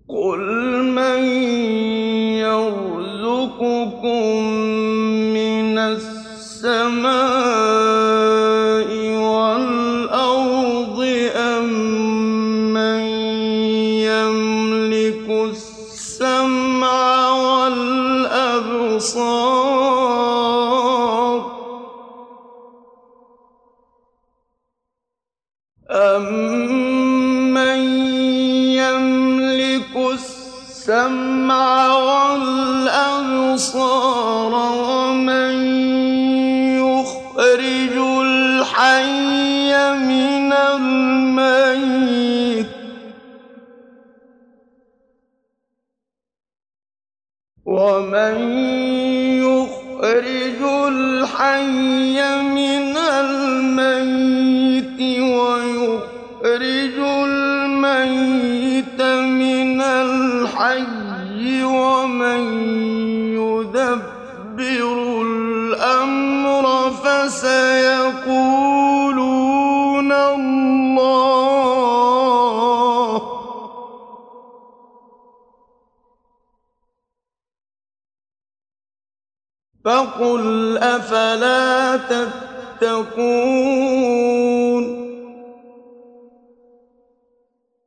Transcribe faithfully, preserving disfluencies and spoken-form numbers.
قُلْ مَن يَرْزُقُكُم مِّنَ السَّمَاءِ وَالْأَرْضِ أَمَّن يَمْلِكُ السَّمْعَ وَالْأَبْصَارَ أَمَّن يَمْلِكُ السَّمْعَ وَالْأَبْصَارَ وَمَن يُخْرِجُ الْحَيَّ مِنَ الْمَيِّتِ وَمَن يُخْرِجُ الْحَيَّ مِنَ الْمَيِّتِ وَيُخْرِجُ الْمَيِّتَ مِنَ الْحَيِّ وَمَن يُدَبِّرُ الْأَمْرَ فَسَيَقُولُونَ اللَّهُ ۚ فَقُلْ أَفَلَا تَتَّقُونَ